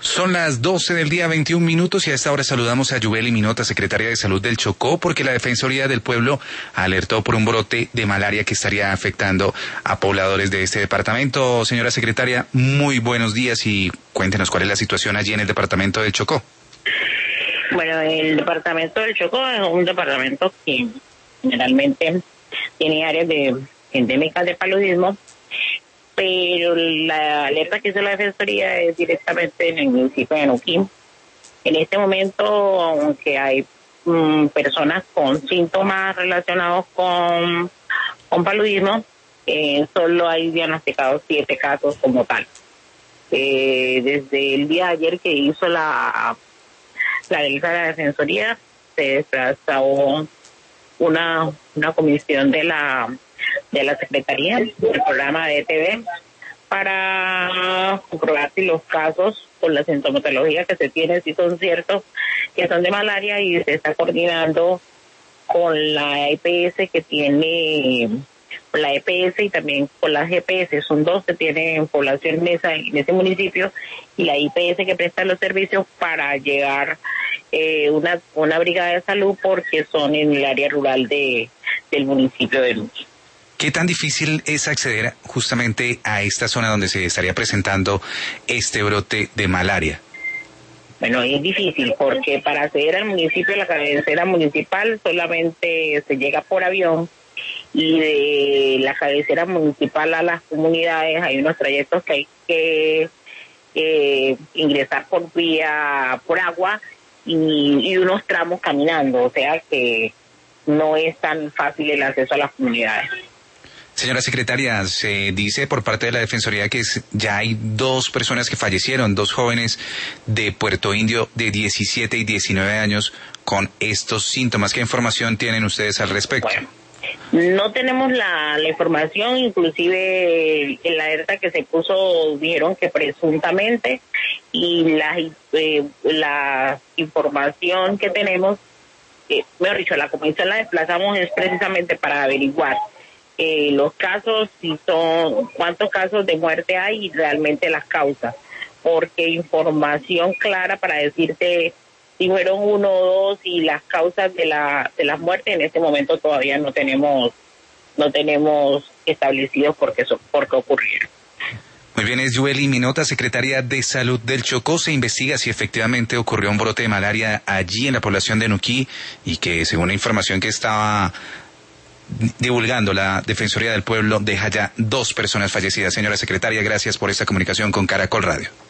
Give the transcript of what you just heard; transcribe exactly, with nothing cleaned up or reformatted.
Son las doce del día, veintiún minutos, y a esta hora saludamos a Yubeli Minota, secretaria de Salud del Chocó, porque la Defensoría del Pueblo alertó por un brote de malaria que estaría afectando a pobladores de este departamento. Señora secretaria, muy buenos días y cuéntenos cuál es la situación allí en el departamento del Chocó. Bueno, el departamento del Chocó es un departamento que generalmente tiene áreas de endémicas de paludismo, pero la alerta que hizo la Defensoría es directamente en el municipio de Nuquí. En este momento, aunque hay um, personas con síntomas relacionados con, con paludismo, eh, solo hay diagnosticados siete casos como tal. Eh, desde el día de ayer que hizo la, la alerta de la Defensoría, se desplazó una, una comisión de la de la Secretaría, del programa de E T V, para comprobar si los casos con la sintomatología que se tiene si son ciertos que son de malaria, y se está coordinando con la E P S que tiene, con la E P S y también con la G P S, son dos que tienen población en, esa, en ese municipio, y la I P S que presta los servicios para llegar eh, una, una brigada de salud, porque son en el área rural de del municipio de Nuquí. ¿Qué tan difícil es acceder justamente a esta zona donde se estaría presentando este brote de malaria? Bueno, es difícil porque para acceder al municipio, la cabecera municipal, solamente se llega por avión, y de la cabecera municipal a las comunidades hay unos trayectos que hay que eh, ingresar por vía, por agua, y, y unos tramos caminando, o sea que no es tan fácil el acceso a las comunidades. Señora secretaria, se dice por parte de la Defensoría que ya hay dos personas que fallecieron, dos jóvenes de Puerto Indio de diecisiete y diecinueve años con estos síntomas. ¿Qué información tienen ustedes al respecto? Bueno, no tenemos la, la información, inclusive en la alerta que se puso dijeron que presuntamente, y la, eh, la información que tenemos, eh, mejor dicho, la comisión la desplazamos es precisamente para averiguar Eh, los casos, si son, cuántos casos de muerte hay y realmente las causas, porque información clara para decirte si fueron uno o dos y las causas de la de las muertes en este momento todavía no tenemos no tenemos establecidos por qué, por qué ocurrieron. Muy bien, es Yubeli Minota, secretaria de Salud del Chocó. Se investiga si efectivamente ocurrió un brote de malaria allí en la población de Nuquí, y que según la información que estaba divulgando la Defensoría del Pueblo, deja ya dos personas fallecidas. Señora secretaria, gracias por esta comunicación con Caracol Radio.